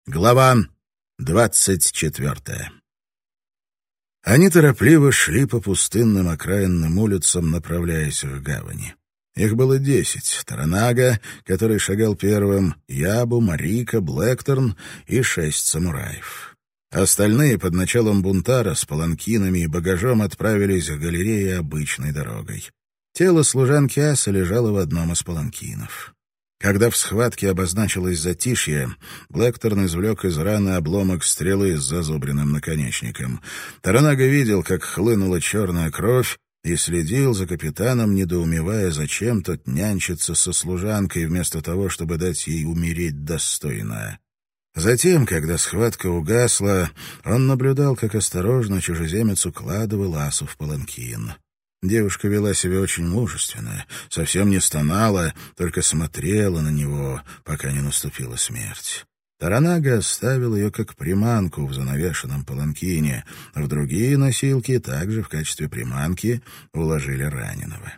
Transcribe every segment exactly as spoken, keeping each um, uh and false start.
Глава двадцать четвертая. Они торопливо шли по пустынным окраинным улицам, направляясь к гавани. Их было десять. Таранага, который шагал первым, Ябу, Марика, Блэкторн и шесть самураев. Остальные под началом бунтара с паланкинами и багажом отправились к галерее обычной дорогой. Тело служанки Аса лежало в одном из паланкинов. Когда в схватке обозначилось затишье, Блэкторн извлек из раны обломок стрелы с зазубренным наконечником. Таранага видел, как хлынула черная кровь, и следил за капитаном, недоумевая, зачем тот нянчится со служанкой, вместо того, чтобы дать ей умереть достойно. Затем, когда схватка угасла, он наблюдал, как осторожно чужеземец укладывал Асу в паланкин. Девушка вела себя очень мужественно, совсем не стонала, только смотрела на него, пока не наступила смерть. Таранага оставил ее как приманку в занавешенном паланкине. В другие носилки также в качестве приманки уложили раненого.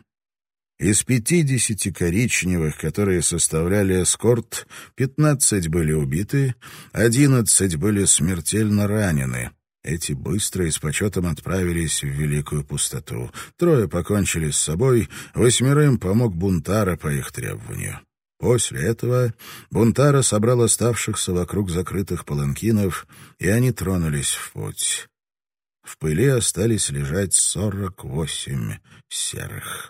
Из пятидесяти коричневых, которые составляли эскорт, пятнадцать были убиты, одиннадцать были смертельно ранены. Эти быстро и с почетом отправились в Великую Пустоту. Трое покончили с собой, восьмерым помог Бунтара по их требованию. После этого Бунтара собрал оставшихся вокруг закрытых паланкинов, и они тронулись в путь. В пыли остались лежать сорок восемь серых.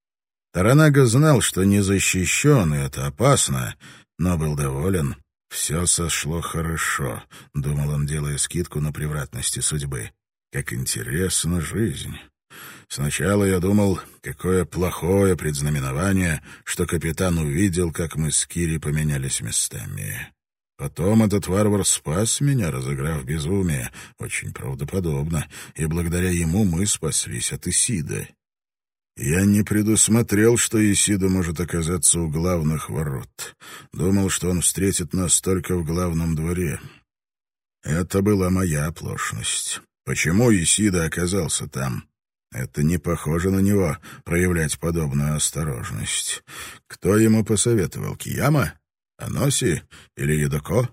Таранага знал, что не защищен, и это опасно, но был доволен. «Все сошло хорошо», — думал он, делая скидку на превратности судьбы. «Как интересна жизнь. Сначала я думал, какое плохое предзнаменование, что капитан увидел, как мы с Кири поменялись местами. Потом этот варвар спас меня, разыграв безумие, очень правдоподобно, и благодаря ему мы спаслись от Исиды. Я не предусмотрел, что Исида может оказаться у главных ворот. Думал, что он встретит нас только в главном дворе. Это была моя оплошность. Почему Исида оказался там? Это не похоже на него, проявлять подобную осторожность. Кто ему посоветовал? Кияма? Аноси? Или Едоко?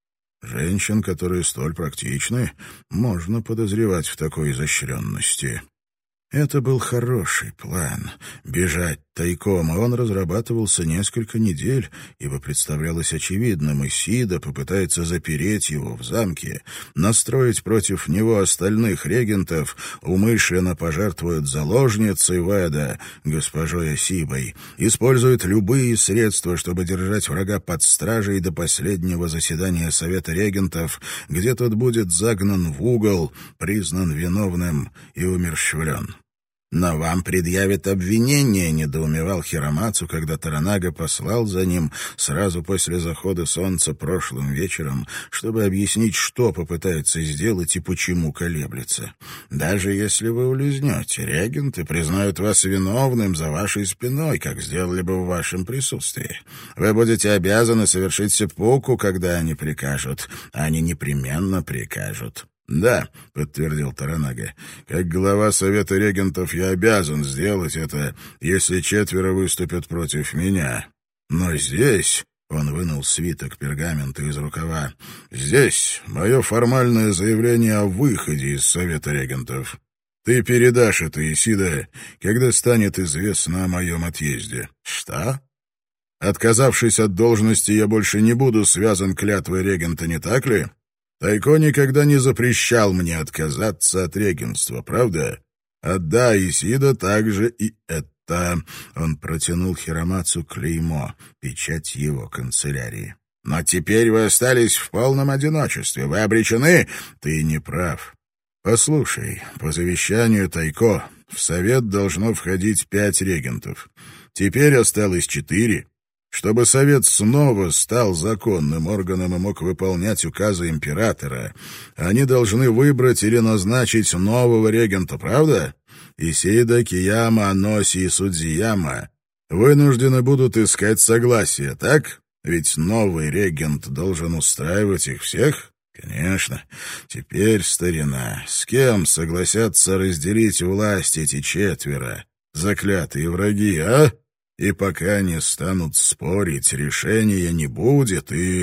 Женщин, которые столь практичны, можно подозревать в такой изощренности. Это был хороший план — бежать тайком, и он разрабатывался несколько недель, ибо представлялось очевидным, Исида попытается запереть его в замке, настроить против него остальных регентов, умышленно пожертвует заложницей Веда, госпожой Асибой, использует любые средства, чтобы держать врага под стражей до последнего заседания Совета регентов, где тот будет загнан в угол, признан виновным и умерщвлен. «Но вам предъявят обвинение», — недоумевал Хиромацу, когда Таранага послал за ним сразу после захода солнца прошлым вечером, чтобы объяснить, что попытается сделать и почему колеблется. «Даже если вы улизнете, регенты признают вас виновным за вашей спиной, как сделали бы в вашем присутствии. Вы будете обязаны совершить сеппуку, когда они прикажут. Они непременно прикажут». «Да», — подтвердил Таранага, — «как глава Совета регентов я обязан сделать это, если четверо выступят против меня. Но здесь...» — он вынул свиток пергамента из рукава. «Здесь мое формальное заявление о выходе из Совета регентов. Ты передашь это Исида, когда станет известно о моем отъезде». «Что?» «Отказавшись от должности, я больше не буду связан клятвой регента, не так ли? Тайко никогда не запрещал мне отказаться от регенства, правда? Отдай Исида также и это». Он протянул Хиромацу клеймо, печать его канцелярии. «Но теперь вы остались в полном одиночестве. Вы обречены?» «Ты не прав. Послушай, по завещанию Тайко в совет должно входить пять регентов. Теперь осталось четыре. Чтобы совет снова стал законным органом и мог выполнять указы императора, они должны выбрать или назначить нового регента, правда? Исида, Кияма, Аноси и Судзияма вынуждены будут искать согласие, так? Ведь новый регент должен устраивать их всех? Конечно. Теперь, старина, с кем согласятся разделить власть эти четверо? Заклятые враги, а? И пока не станут спорить, решения не будет, и...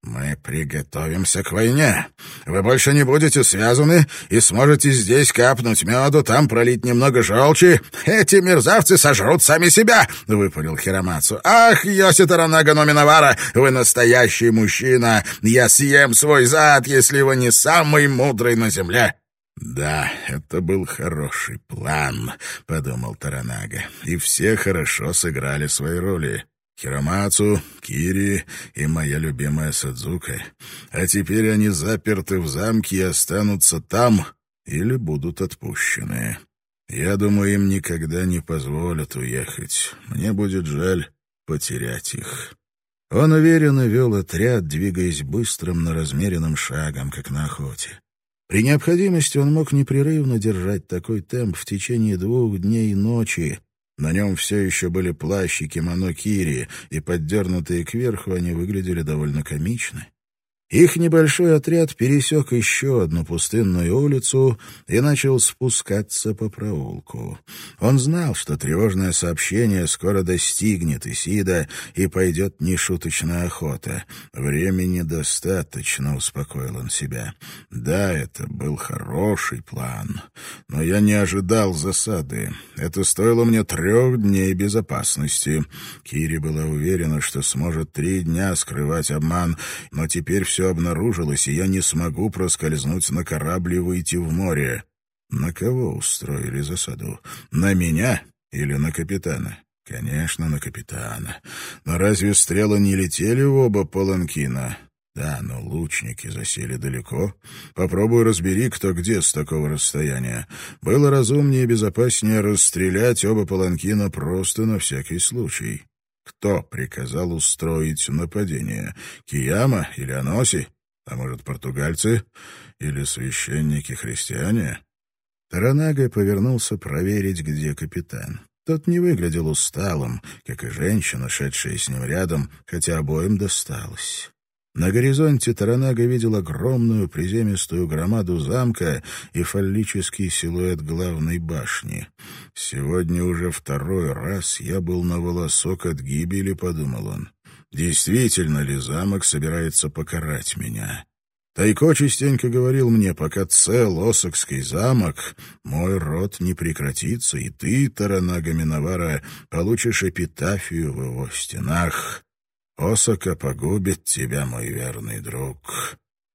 «Мы приготовимся к войне. Вы больше не будете связаны и сможете здесь капнуть меду, там пролить немного желчи. Эти мерзавцы сожрут сами себя!» — выпалил Хиромацу. «Ах, Йоси Торанага но Миновара, вы настоящий мужчина! Я съем свой зад, если вы не самый мудрый на земле!» «Да, это был хороший план», — подумал Торанага, — «и все хорошо сыграли свои роли. Хиромацу, Кири и моя любимая Садзука. А теперь они заперты в замке и останутся там или будут отпущены. Я думаю, им никогда не позволят уехать. Мне будет жаль потерять их». Он уверенно вел отряд, двигаясь быстрым, но размеренным шагом, как на охоте. При необходимости он мог непрерывно держать такой темп в течение двух дней и ночи. На нем все еще были плащ и кимоно Кири, и поддернутые кверху они выглядели довольно комично. Их небольшой отряд пересек еще одну пустынную улицу и начал спускаться по проулку. Он знал, что тревожное сообщение скоро достигнет Исида и пойдет нешуточная охота. «Времени достаточно», — успокоил он себя. «Да, это был хороший план, но я не ожидал засады. Это стоило мне трех дней безопасности». Кири была уверена, что сможет три дня скрывать обман, но теперь все обнаружилось, и я не смогу проскользнуть на корабль и выйти в море. На кого устроили засаду? На меня или на капитана? Конечно, на капитана. Но разве стрелы не летели в оба паланкина? Да, но лучники засели далеко. Попробуй разбери, кто где с такого расстояния. Было разумнее и безопаснее расстрелять оба паланкина просто на всякий случай. Кто приказал устроить нападение? Кияма или Аноси? А может, португальцы? Или священники-христиане? Торанага повернулся проверить, где капитан. Тот не выглядел усталым, как и женщина, шедшая с ним рядом, хотя обоим досталось. На горизонте Торанага видел огромную приземистую громаду замка и фаллический силуэт главной башни. «Сегодня уже второй раз я был на волосок от гибели», — подумал он. «Действительно ли замок собирается покарать меня?» Тайко частенько говорил мне, пока цел Осакский замок, мой род не прекратится, и ты, Торанага Миновара, получишь эпитафию в его стенах. Осака погубит тебя, мой верный друг».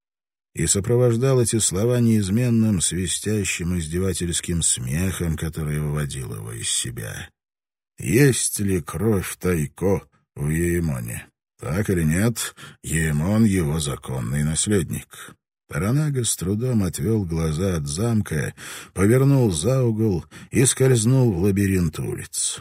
И сопровождал эти слова неизменным, свистящим, издевательским смехом, который выводил его из себя. Есть ли кровь Тайко в Яемоне? Так или нет, Яемон — его законный наследник. Торанага с трудом отвел глаза от замка, повернул за угол и скользнул в лабиринт улиц.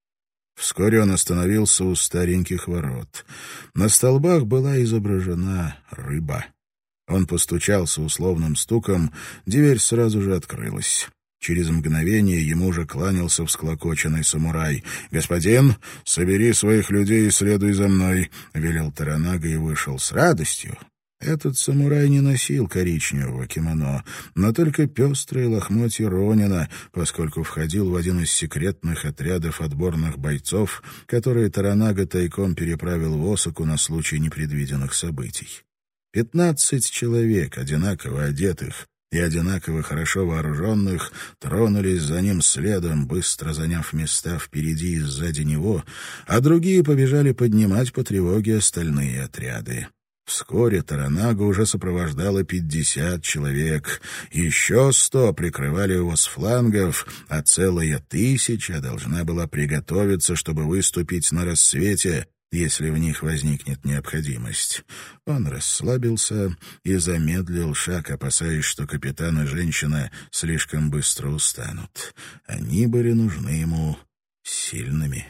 Вскоре он остановился у стареньких ворот. На столбах была изображена рыба. Он постучался условным стуком, дверь сразу же открылась. Через мгновение ему уже кланялся всклокоченный самурай. «Господин, собери своих людей и следуй за мной», — велел Торанага и вышел с радостью. Этот самурай не носил коричневого кимоно, но только пестрые лохмотья ронина, поскольку входил в один из секретных отрядов отборных бойцов, которые Торанага тайком переправил в Осаку на случай непредвиденных событий. Пятнадцать человек, одинаково одетых и одинаково хорошо вооруженных, тронулись за ним следом, быстро заняв места впереди и сзади него, а другие побежали поднимать по тревоге остальные отряды. Вскоре Торанага уже сопровождало пятьдесят человек, еще сто прикрывали его с флангов, а целая тысяча должна была приготовиться, чтобы выступить на рассвете, если в них возникнет необходимость. Он расслабился и замедлил шаг, опасаясь, что капитан и женщина слишком быстро устанут. Они были нужны ему сильными.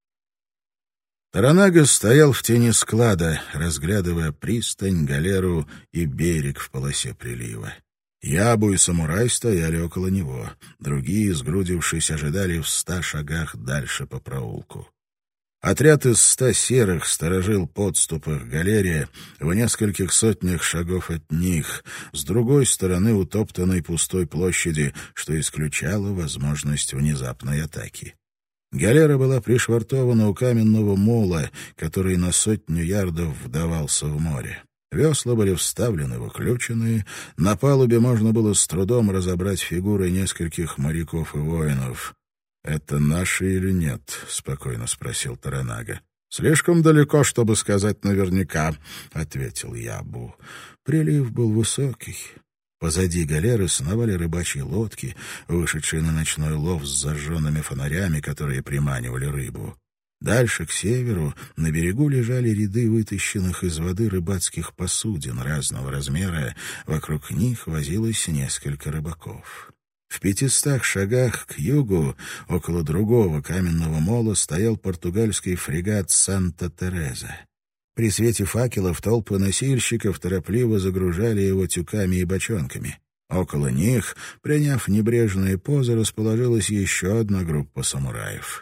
Торанага стоял в тени склада, разглядывая пристань, галеру и берег в полосе прилива. Ябу и самурай стояли около него. Другие, сгрудившись, ожидали в ста шагах дальше по проулку. Отряд из ста серых сторожил подступы к галере в нескольких сотнях шагов от них, с другой стороны утоптанной пустой площади, что исключало возможность внезапной атаки. Галера была пришвартована у каменного мола, который на сотню ярдов вдавался в море. Весла были вставлены в уключенные, на палубе можно было с трудом разобрать фигуры нескольких моряков и воинов. «Это наши или нет?» — спокойно спросил Торанага. «Слишком далеко, чтобы сказать наверняка», — ответил Ябу. Прилив был высокий. Позади галеры сновали рыбачьи лодки, вышедшие на ночной лов с зажженными фонарями, которые приманивали рыбу. Дальше, к северу, на берегу лежали ряды вытащенных из воды рыбацких посудин разного размера, вокруг них возилось несколько рыбаков. В пятистах шагах к югу, около другого каменного мола, стоял португальский фрегат «Санта-Тереза». При свете факелов толпы носильщиков торопливо загружали его тюками и бочонками. Около них, приняв небрежные позы, расположилась еще одна группа самураев.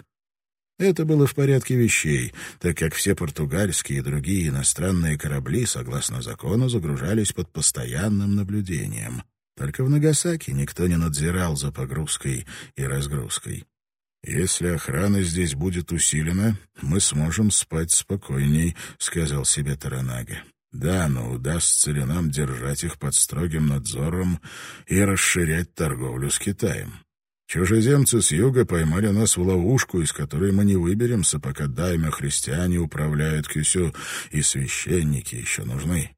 Это было в порядке вещей, так как все португальские и другие иностранные корабли, согласно закону, загружались под постоянным наблюдением. Только в Нагасаки никто не надзирал за погрузкой и разгрузкой. «Если охрана здесь будет усилена, мы сможем спать спокойней», — сказал себе Торанага. «Да, но удастся ли нам держать их под строгим надзором и расширять торговлю с Китаем? Чужеземцы с юга поймали нас в ловушку, из которой мы не выберемся, пока даймё-христиане управляют Кюсю, и священники еще нужны.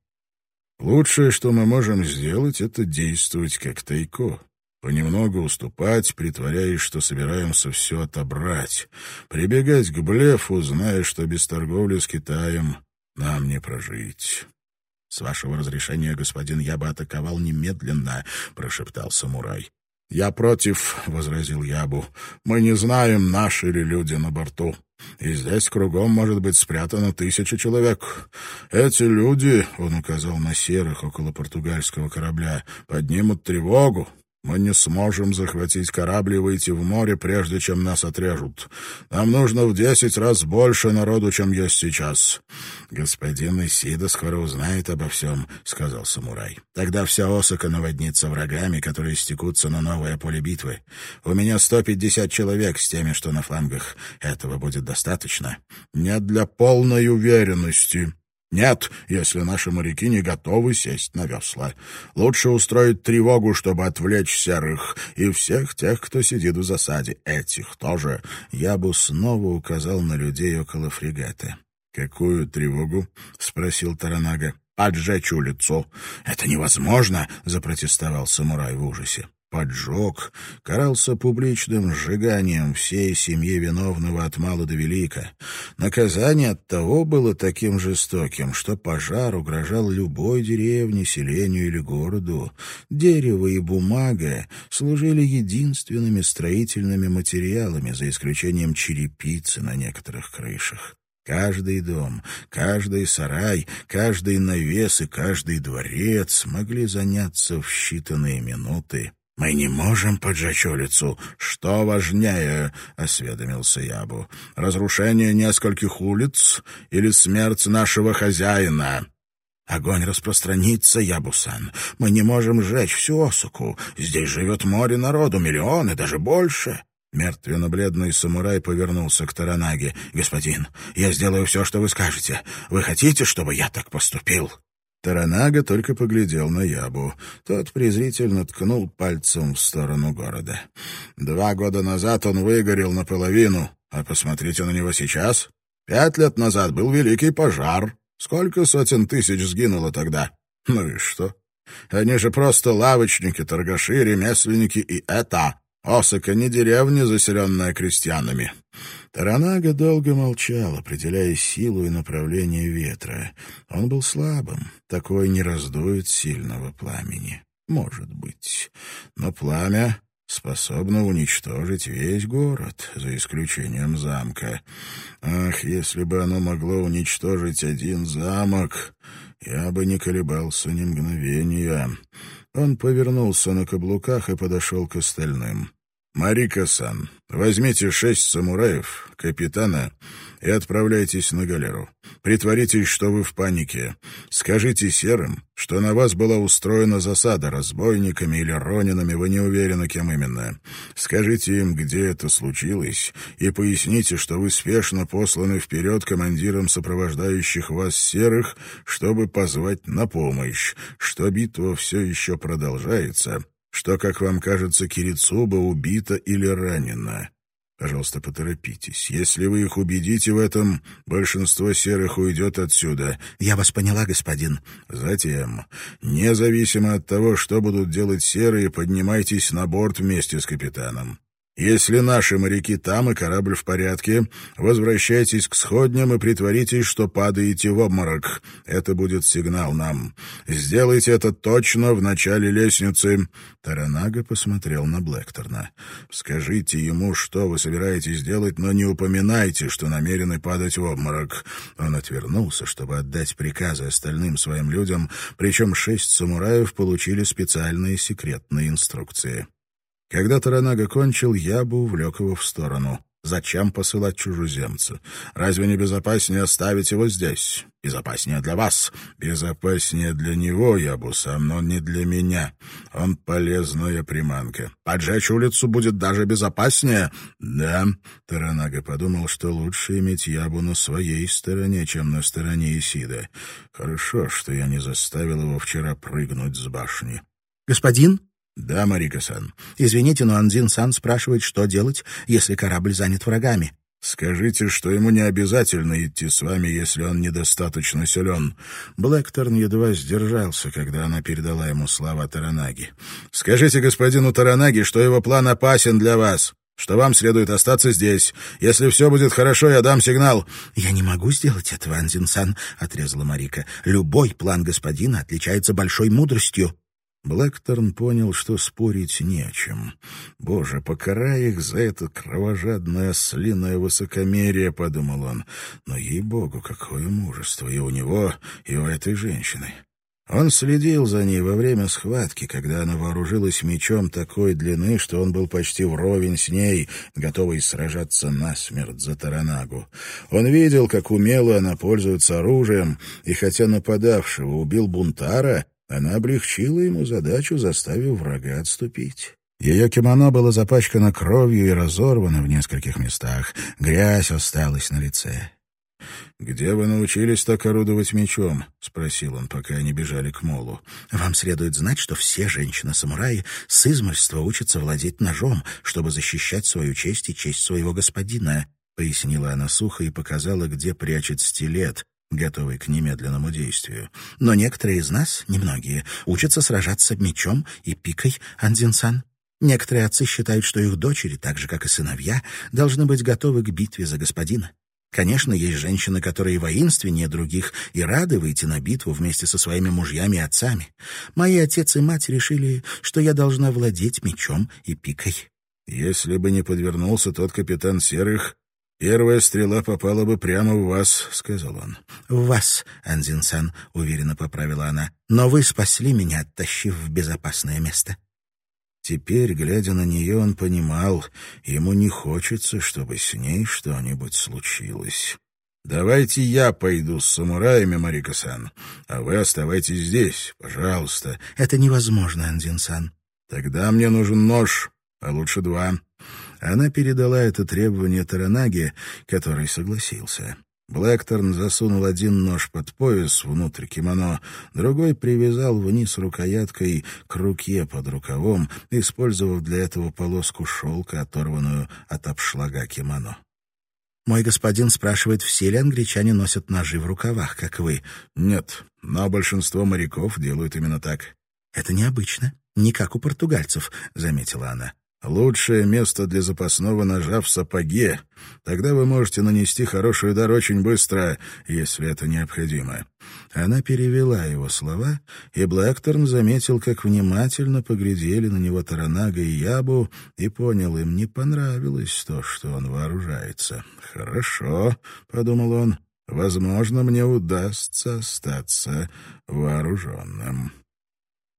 Лучшее, что мы можем сделать, это действовать как тайко, понемногу уступать, притворяясь, что собираемся все отобрать, прибегать к блефу, зная, что без торговли с Китаем нам не прожить». «С вашего разрешения, господин, я бы атаковал немедленно», — прошептал самурай. «Я против», — возразил Ябу. «Мы не знаем, наши ли люди на борту. И здесь кругом может быть спрятано тысяча человек. Эти люди, — он указал на серых около португальского корабля, — поднимут тревогу. Мы не сможем захватить корабль и выйти в море, прежде чем нас отрежут. Нам нужно в десять раз больше народу, чем есть сейчас». «Господин Исида скоро узнает обо всем», — сказал самурай. «Тогда вся Осака наводнится врагами, которые стекутся на новое поле битвы. У меня сто пятьдесят человек с теми, что на флангах. Этого будет достаточно». «Нет для полной уверенности». «Нет, если наши моряки не готовы сесть на весла. Лучше устроить тревогу, чтобы отвлечь серых, и всех тех, кто сидит в засаде. Этих тоже». Ябу снова указал на людей около фрегата. «Какую тревогу?» — спросил Торанага. «Поджечь улицу». «Это невозможно!» — запротестовал самурай в ужасе. Поджог карался публичным сжиганием всей семьи виновного от мала до велика. Наказание оттого было таким жестоким, что пожар угрожал любой деревне, селению или городу. Дерево и бумага служили единственными строительными материалами, за исключением черепицы на некоторых крышах. Каждый дом, каждый сарай, каждый навес и каждый дворец могли заняться в считанные минуты. «Мы не можем поджечь улицу. Что важнее?» — осведомился Ябу. «Разрушение нескольких улиц или смерть нашего хозяина?» «Огонь распространится, Ябу-сан. Мы не можем сжечь всю Осаку. Здесь живет море народу, миллионы, даже больше». Мертвенно-бледный самурай повернулся к Торанаге. «Господин, я сделаю все, что вы скажете. Вы хотите, чтобы я так поступил?» Торанага только поглядел на Ябу. Тот презрительно ткнул пальцем в сторону города. «Два года назад он выгорел наполовину, а посмотрите на него сейчас. Пять лет назад был великий пожар. Сколько сотен тысяч сгинуло тогда? Ну и что? Они же просто лавочники, торгаши, ремесленники, и это... Осака не деревня, заселенная крестьянами». Торанага долго молчал, определяя силу и направление ветра. Он был слабым, такой не раздует сильного пламени. Может быть. Но пламя способно уничтожить весь город, за исключением замка. Ах, если бы оно могло уничтожить один замок, я бы не колебался ни мгновения. Он повернулся на каблуках и подошел к остальным. Марика-сан, возьмите шесть самураев, капитана и отправляйтесь на галеру. Притворитесь, что вы в панике. Скажите серым, что на вас была устроена засада разбойниками или ронинами, вы не уверены, кем именно. Скажите им, где это случилось, и поясните, что вы спешно посланы вперед командиром сопровождающих вас серых, чтобы позвать на помощь, что битва все еще продолжается, что, как вам кажется, Кирицуба убита или ранена. Пожалуйста, поторопитесь. Если вы их убедите в этом, большинство серых уйдет отсюда. Я вас поняла, господин. Затем, независимо от того, что будут делать серые, поднимайтесь на борт вместе с капитаном. Если наши моряки там и корабль в порядке, возвращайтесь к сходням и притворитесь, что падаете в обморок. Это будет сигнал нам. Сделайте это точно в начале лестницы». Таранага посмотрел на Блэкторна. «Скажите ему, что вы собираетесь делать, но не упоминайте, что намерены падать в обморок». Он отвернулся, чтобы отдать приказы остальным своим людям, причем шесть самураев получили специальные секретные инструкции. Когда Таранага кончил, Ябу увлек его в сторону. Зачем посылать чужеземца? Разве не безопаснее оставить его здесь? Безопаснее для вас. Безопаснее для него, Ябу-сан, но не для меня. Он полезная приманка. Поджечь улицу будет даже безопаснее. Да, Таранага подумал, что лучше иметь Ябу на своей стороне, чем на стороне Исида. Хорошо, что я не заставил его вчера прыгнуть с башни. Господин? «Да, Марика-сан». «Извините, но Андзин-сан спрашивает, что делать, если корабль занят врагами». «Скажите, что ему не обязательно идти с вами, если он недостаточно силен». Блэкторн едва сдержался, когда она передала ему слова Таранаги. «Скажите господину Таранаги, что его план опасен для вас, что вам следует остаться здесь. Если все будет хорошо, я дам сигнал». «Я не могу сделать этого, Андзин-сан», — отрезала Марика. «Любой план господина отличается большой мудростью». Блэкторн понял, что спорить не о чем. «Боже, покарай их за это кровожадное ослиное высокомерие», — подумал он. «Но, ей-богу, какое мужество и у него, и у этой женщины». Он следил за ней во время схватки, когда она вооружилась мечом такой длины, что он был почти вровень с ней, готовый сражаться насмерть за Таранагу. Он видел, как умело она пользуется оружием, и хотя нападавшего убил бунтара, она облегчила ему задачу, заставив врага отступить. Ее кимоно было запачкано кровью и разорвано в нескольких местах. Грязь осталась на лице. «Где вы научились так орудовать мечом?» — спросил он, пока они бежали к молу. «Вам следует знать, что все женщины-самураи с измольства учатся владеть ножом, чтобы защищать свою честь и честь своего господина», — пояснила она сухо и показала, где прячет стилет, готовый к немедленному действию. «Но некоторые из нас, немногие, учатся сражаться мечом и пикой, Андзин-сан. Некоторые отцы считают, что их дочери, так же, как и сыновья, должны быть готовы к битве за господина. Конечно, есть женщины, которые воинственнее других и рады выйти на битву вместе со своими мужьями и отцами. Мои отец и мать решили, что я должна владеть мечом и пикой». «Если бы не подвернулся тот капитан Серых, первая стрела попала бы прямо в вас», — сказал он. «В вас, Андзин-сан», — уверенно поправила она. «Но вы спасли меня, оттащив в безопасное место». Теперь, глядя на нее, он понимал, ему не хочется, чтобы с ней что-нибудь случилось. «Давайте я пойду с самураями, Марика-сан, а вы оставайтесь здесь, пожалуйста». «Это невозможно, Андзин-сан». «Тогда мне нужен нож, а лучше два». Она передала это требование Таранаге, который согласился. Блэкторн засунул один нож под пояс внутрь кимоно, другой привязал вниз рукояткой к руке под рукавом, использовав для этого полоску шелка, оторванную от обшлага кимоно. «Мой господин спрашивает, все ли англичане носят ножи в рукавах, как вы?» «Нет, но большинство моряков делают именно так». «Это необычно, не как у португальцев», — заметила она. «Лучшее место для запасного ножа в сапоге. Тогда вы можете нанести хороший удар очень быстро, если это необходимо». Она перевела его слова, и Блэкторн заметил, как внимательно поглядели на него Таранага и Ябу, и понял, им не понравилось то, что он вооружается. «Хорошо», — подумал он, — «возможно, мне удастся остаться вооруженным».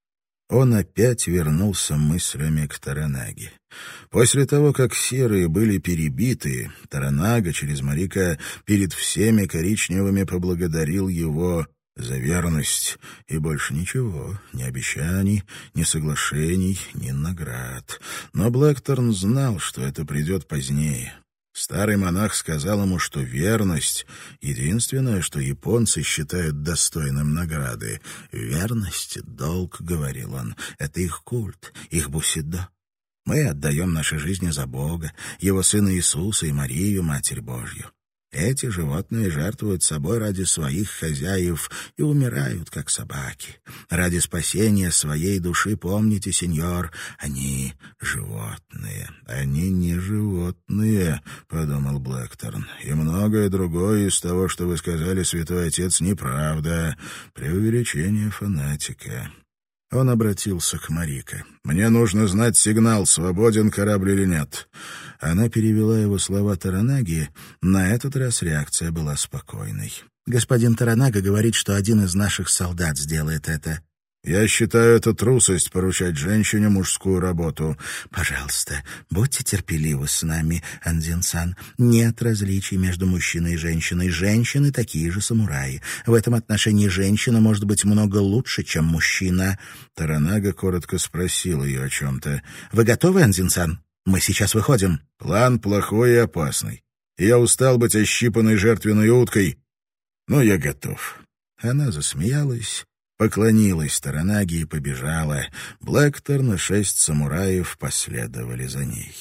Он опять вернулся мыслями к Таранаге. После того, как серые были перебиты, Таранага через Марика перед всеми коричневыми поблагодарил его за верность, и больше ничего, ни обещаний, ни соглашений, ни наград. Но Блэкторн знал, что это придет позднее. Старый монах сказал ему, что верность — единственное, что японцы считают достойным награды. «Верность — долг», — говорил он, — «это их культ, их бусидо. Мы отдаем наши жизни за Бога, Его Сына Иисуса и Марию, Матерь Божью. Эти животные жертвуют собой ради своих хозяев и умирают, как собаки. Ради спасения своей души, помните, сеньор, они животные». «Они не животные», — подумал Блэкторн. «И многое другое из того, что вы сказали, святой отец, неправда. Преувеличение фанатика». Он обратился к Марико. «Мне нужно знать сигнал, свободен корабль или нет». Она перевела его слова Таранаги. На этот раз реакция была спокойной. «Господин Таранага говорит, что один из наших солдат сделает это». «Я считаю, это трусость поручать женщине мужскую работу». «Пожалуйста, будьте терпеливы с нами, Андзин-сан. Нет различий между мужчиной и женщиной. Женщины такие же самураи. В этом отношении женщина может быть много лучше, чем мужчина». Таранага коротко спросил ее о чем-то. «Вы готовы, Андзин-сан? Мы сейчас выходим». «План плохой и опасный. Я устал быть ощипанной жертвенной уткой. Но я готов». Она засмеялась, поклонилась Таранаге и побежала. Блэкторн и шесть самураев последовали за ней.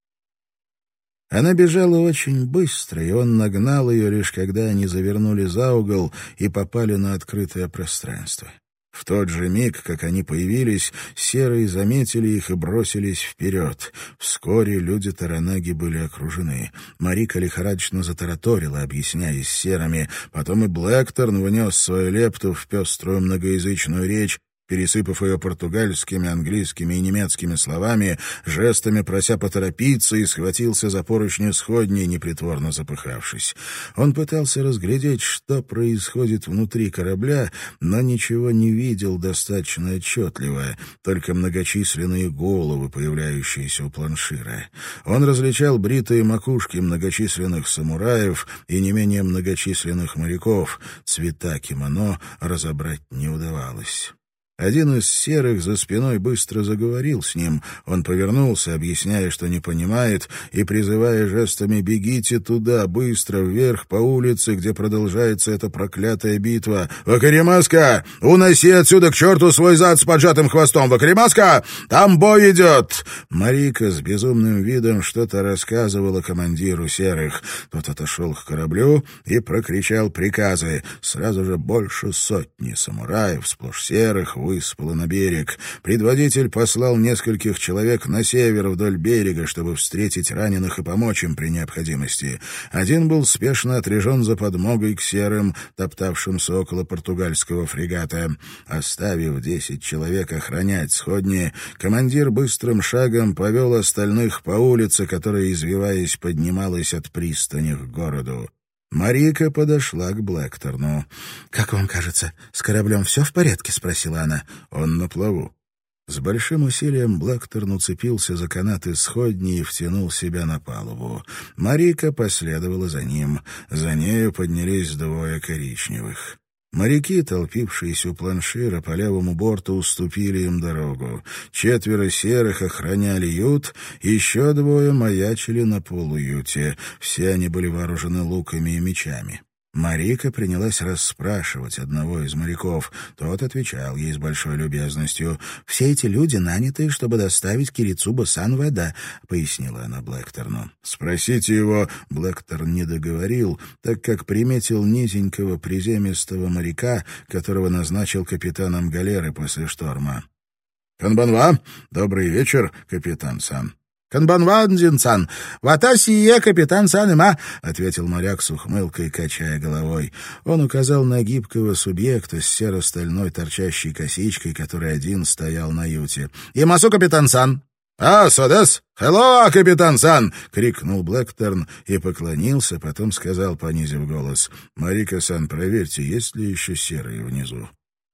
Она бежала очень быстро, и он нагнал ее, лишь когда они завернули за угол и попали на открытое пространство. В тот же миг, как они появились, серые заметили их и бросились вперед. Вскоре люди Таранаги были окружены. Марика лихорадочно затараторила, объясняясь с серыми. Потом и Блэкторн внес свою лепту в пеструю многоязычную речь, пересыпав ее португальскими, английскими и немецкими словами, жестами прося поторопиться, и схватился за поручни сходней, непритворно запыхавшись. Он пытался разглядеть, что происходит внутри корабля, но ничего не видел достаточно отчетливо, только многочисленные головы, появляющиеся у планшира. Он различал бритые макушки многочисленных самураев и не менее многочисленных моряков. Цвета кимоно разобрать не удавалось. Один из серых за спиной быстро заговорил с ним. Он повернулся, объясняя, что не понимает, и призывая жестами «бегите туда, быстро, вверх по улице, где продолжается эта проклятая битва». «Вакаримаска! Уноси отсюда к черту свой зад с поджатым хвостом! Вакаримаска! Там бой идет!» Марика с безумным видом что-то рассказывала командиру серых. Тот отошел к кораблю и прокричал приказы. Сразу же больше сотни самураев, сплошь серых, выспало на берег. Предводитель послал нескольких человек на север вдоль берега, чтобы встретить раненых и помочь им при необходимости. Один был спешно отряжен за подмогой к серым, топтавшимся около португальского фрегата. Оставив десять человек охранять сходни, командир быстрым шагом повел остальных по улице, которая, извиваясь, поднималась от пристани к городу. Марика подошла к Блэкторну. «Как вам кажется, с кораблем все в порядке?» — спросила она. «Он на плаву». С большим усилием Блэкторн уцепился за канаты сходни и втянул себя на палубу. Марика последовала за ним. За нею поднялись двое коричневых. Моряки, толпившиеся у планшира по левому борту, уступили им дорогу. Четверо серых охраняли ют, еще двое маячили на полуюте. Все они были вооружены луками и мечами. Марика принялась расспрашивать одного из моряков. Тот отвечал ей с большой любезностью. «Все эти люди наняты, чтобы доставить Кирицуба-сан в Эда», — пояснила она Блэкторну. «Спросите его», — Блэкторн не договорил, так как приметил низенького приземистого моряка, которого назначил капитаном галеры после шторма. «Канбанва, добрый вечер, капитан-сан». «Канбанва, Андзин-сан! Ватасие, капитан-сан има!» — ответил моряк с ухмылкой, качая головой. Он указал на гибкого субъекта с серо-стальной торчащей косичкой, который один стоял на юте. «Имасу, капитан-сан!» «А, содес! Хелло, капитан-сан!» — крикнул Блэкторн и поклонился, потом сказал, понизив голос. «Марика-сан, проверьте, есть ли еще серые внизу».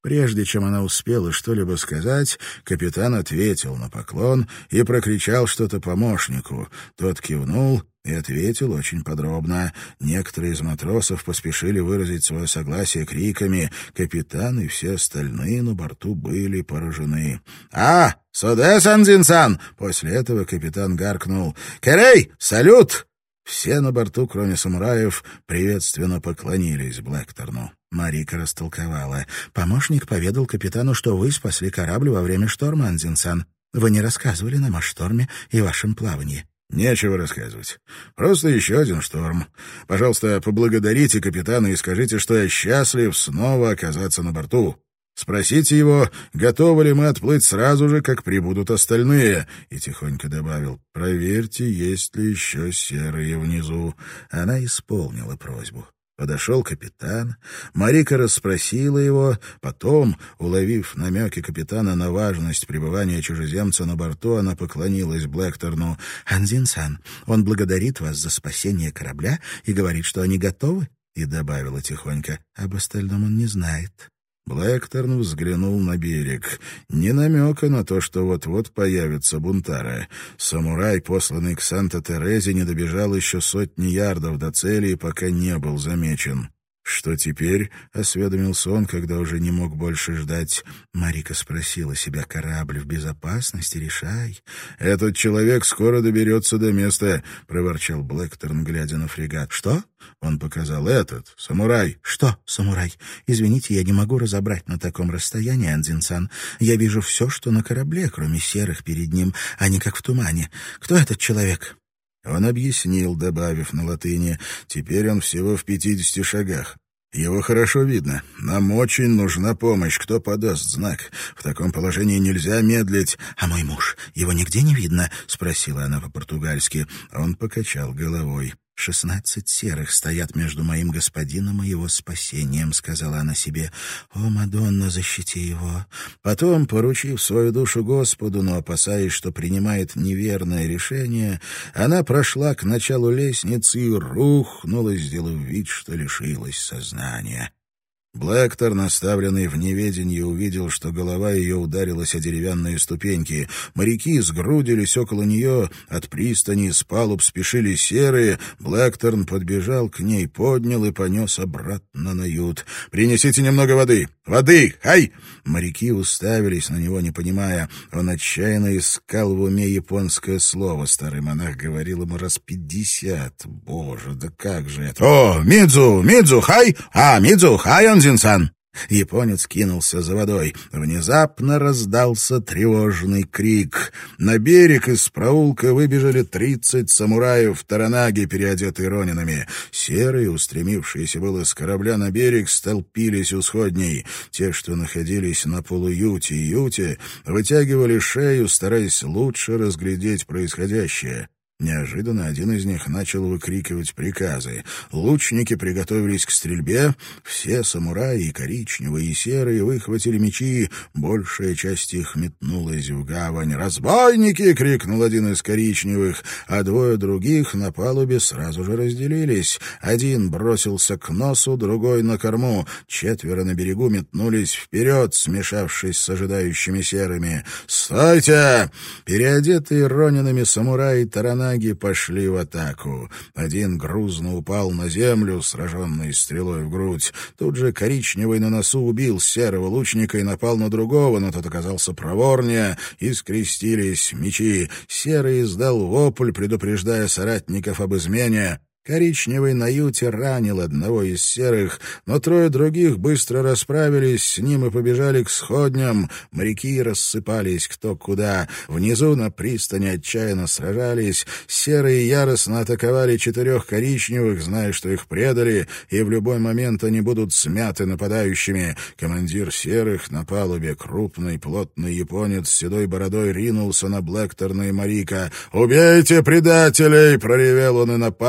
Прежде чем она успела что-либо сказать, капитан ответил на поклон и прокричал что-то помощнику. Тот кивнул и ответил очень подробно. Некоторые из матросов поспешили выразить свое согласие криками. Капитан и все остальные на борту были поражены. «А, Судэ-сан-дзин-сан!» После этого капитан гаркнул. «Кэрэй, салют!» Все на борту, кроме самураев, приветственно поклонились Блэкторну. Марика растолковала. «Помощник поведал капитану, что вы спасли корабль во время шторма, Андзин-сан. Вы не рассказывали нам о шторме и вашем плавании». «Нечего рассказывать. Просто еще один шторм. Пожалуйста, поблагодарите капитана и скажите, что я счастлив снова оказаться на борту. Спросите его, готовы ли мы отплыть сразу же, как прибудут остальные». И тихонько добавил: «Проверьте, есть ли еще серые внизу». Она исполнила просьбу. Подошел капитан, Марика расспросила его, потом, уловив намеки капитана на важность пребывания чужеземца на борту, она поклонилась Блэкторну. «Андзин-сан, он благодарит вас за спасение корабля и говорит, что они готовы», и добавила тихонько: «об остальном он не знает». Блэкторн взглянул на берег. Ни намека на то, что вот-вот появятся бунтары. Самурай, посланный к Санта-Терезе, не добежал еще сотни ярдов до цели, пока не был замечен. «Что теперь?» — осведомился он, когда уже не мог больше ждать. Марика спросила себя: «Корабль в безопасности? Решай». «Этот человек скоро доберется до места», — проворчал Блэкторн, глядя на фрегат. «Что?» — он показал. «Этот, самурай». «Что, самурай? Извините, я не могу разобрать на таком расстоянии, Андзин-сан. Я вижу все, что на корабле, кроме серых перед ним, они как в тумане. Кто этот человек?» Он объяснил, добавив на латыни: «Теперь он всего в пятидесяти шагах. Его хорошо видно. Нам очень нужна помощь. Кто подаст знак? В таком положении нельзя медлить». «А мой муж? Его нигде не видно?» — спросила она по-португальски. Он покачал головой. «Шестнадцать серых стоят между моим господином и его спасением», — сказала она себе. «О, Мадонна, защити его». Потом, поручив свою душу Господу, но опасаясь, что принимает неверное решение, она прошла к началу лестницы и рухнула, сделав вид, что лишилась сознания. Блэктор, наставленный в неведении, увидел, что голова ее ударилась о деревянные ступеньки. Моряки сгрудились около нее, от пристани с палуб спешили серые. Блэкторн подбежал к ней, поднял и понес обратно на ют. «Принесите немного воды! Воды! Ай!» Моряки уставились на него, не понимая. Он отчаянно искал в уме японское слово. Старый монах говорил ему раз пятьдесят. Боже, да как же это? «О, Мидзу! Мидзу! Хай! А, Мидзу! Хай, Андзин-сан!» Японец кинулся за водой. Внезапно раздался тревожный крик. На берег из проулка выбежали тридцать самураев в таранаге, переодетые ронинами. Серые, устремившиеся было с корабля на берег, столпились у сходней. Те, что находились на полуюте и юте, вытягивали шею, стараясь лучше разглядеть происходящее. Неожиданно один из них начал выкрикивать приказы. Лучники приготовились к стрельбе. Все самураи, и коричневые, и серые, выхватили мечи. Большая часть их метнулась в гавань. «Разбойники!» — крикнул один из коричневых, а двое других на палубе сразу же разделились. Один бросился к носу, другой — на корму. Четверо на берегу метнулись вперед, смешавшись с ожидающими серыми. «Стойте!» Переодетые ронинами самураи тарана пошли в атаку. Один грузно упал на землю, сраженный стрелой в грудь. Тут же коричневый на носу убил серого лучника и напал на другого, но тот оказался проворнее, и скрестились мечи. Серый издал вопль, предупреждая соратников об измене. Коричневый на юте ранил одного из серых, но трое других быстро расправились с ним и побежали к сходням. Моряки рассыпались кто куда. Внизу на пристани отчаянно сражались. Серые яростно атаковали четырех коричневых, зная, что их предали, и в любой момент они будут смяты нападающими. Командир серых на палубе, крупный, плотный японец с седой бородой, ринулся на Блэкторна и Марика. «Убейте предателей!» — проревел он и напал на них.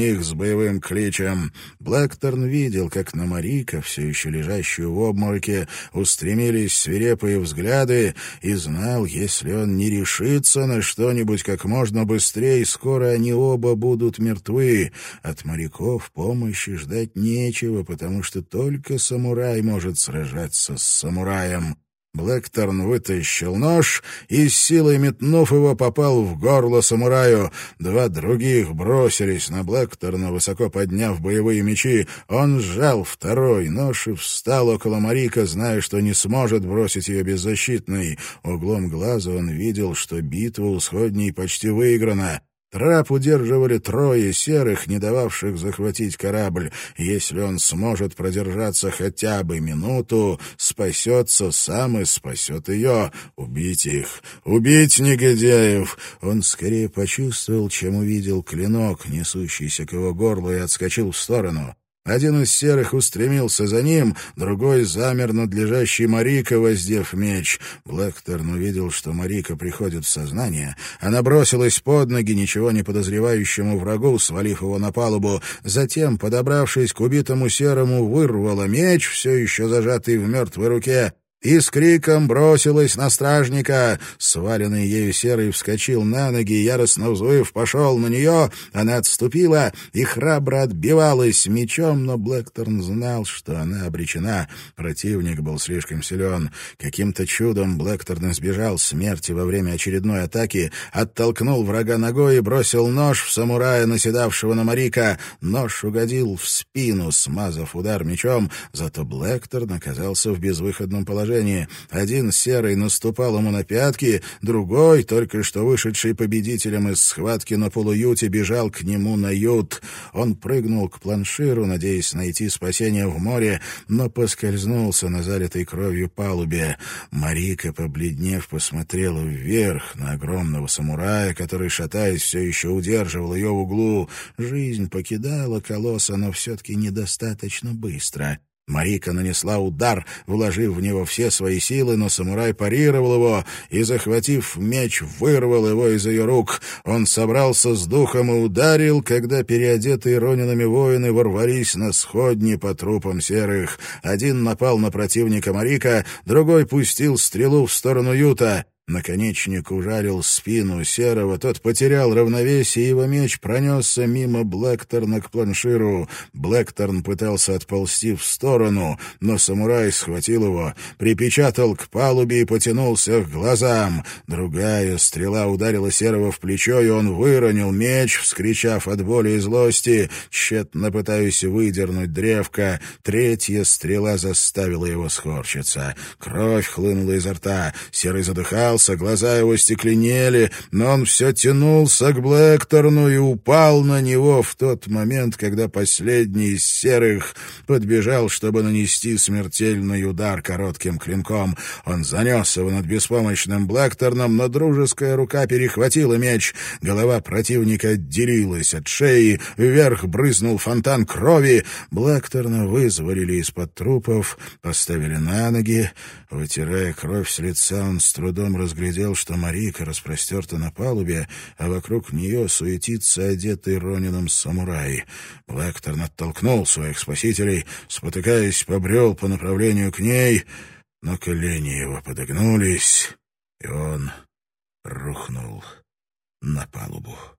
них с боевым кличем. Блэкторн видел, как на Марика, все еще лежащую в обмороке, устремились свирепые взгляды, и знал, если он не решится на что-нибудь как можно быстрее, скоро они оба будут мертвы. От моряков помощи ждать нечего, потому что только самурай может сражаться с самураем. Блэкторн вытащил нож и, с силой метнув его, попал в горло самураю. Два других бросились на Блэкторна, высоко подняв боевые мечи. Он сжал второй нож и встал около Марика, зная, что не сможет бросить ее беззащитной. Углом глаза он видел, что битва у сходней почти выиграна. Трап удерживали трое серых, не дававших захватить корабль. Если он сможет продержаться хотя бы минуту, спасется сам и спасет ее. Убить их! Убить негодяев! Он скорее почувствовал, чем увидел клинок, несущийся к его горлу, и отскочил в сторону. Один из серых устремился за ним, другой замер над лежащей Марика, воздев меч. Блэкторн увидел, что Марика приходит в сознание. Она бросилась под ноги ничего не подозревающему врагу, свалив его на палубу. Затем, подобравшись к убитому серому, вырвала меч, все еще зажатый в мертвой руке, и с криком бросилась на стражника. Сваленный ею серый вскочил на ноги, яростно взвыв, пошел на нее. Она отступила и храбро отбивалась мечом, но Блэкторн знал, что она обречена. Противник был слишком силен. Каким-то чудом Блэкторн избежал смерти во время очередной атаки, оттолкнул врага ногой и бросил нож в самурая, наседавшего на Марика. Нож угодил в спину, смазав удар мечом, зато Блэкторн оказался в безвыходном положении. Один серый наступал ему на пятки, другой, только что вышедший победителем из схватки на полуюте, бежал к нему на ют. Он прыгнул к планширу, надеясь найти спасение в море, но поскользнулся на залитой кровью палубе. Марика, побледнев, посмотрела вверх на огромного самурая, который, шатаясь, все еще удерживал ее в углу. Жизнь покидала колосса, но все-таки недостаточно быстро. Марика нанесла удар, вложив в него все свои силы, но самурай парировал его и, захватив меч, вырвал его из ее рук. Он собрался с духом и ударил, когда переодетые ронинами воины ворвались на сходни по трупам серых. Один напал на противника Марика, другой пустил стрелу в сторону юта. Наконечник ужалил спину серого, тот потерял равновесие, и его меч пронесся мимо Блэкторна к планширу. Блэкторн пытался отползти в сторону, но самурай схватил его, припечатал к палубе и потянулся к глазам. Другая стрела ударила серого в плечо, и он выронил меч, вскричав от боли и злости, тщетно пытаясь выдернуть древко. Третья стрела заставила его скорчиться. Кровь хлынула изо рта, серый задыхался, глаза его стекленели, но он все тянулся к Блэкторну и упал на него в тот момент, когда последний из серых подбежал, чтобы нанести смертельный удар коротким клинком. Он занес его над беспомощным Блэкторном, но дружеская рука перехватила меч. Голова противника отделилась от шеи, вверх брызнул фонтан крови. Блэкторна вызволили из-под трупов, поставили на ноги. Вытирая кровь с лица, он с трудом разглядел, что Марика распростерта на палубе, а вокруг нее суетится одетый Ронином самурай. Блэкторн оттолкнул своих спасителей, спотыкаясь, побрел по направлению к ней, но колени его подогнулись, и он рухнул на палубу.